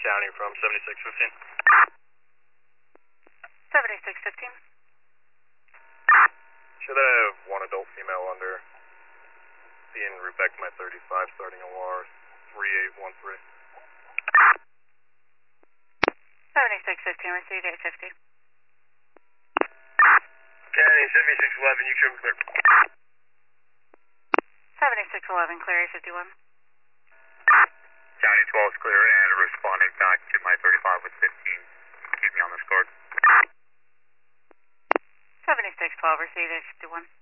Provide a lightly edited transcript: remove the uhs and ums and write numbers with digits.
County from 7615. 7615. Should I have one adult female under the en route back to my 35 starting OR 3813. 7615, received 850. County 7611, you trim clear. 7611, clear 851. County 12 is clear and responding back to my 35 with 15. Keep me on this card. 7612, received 851.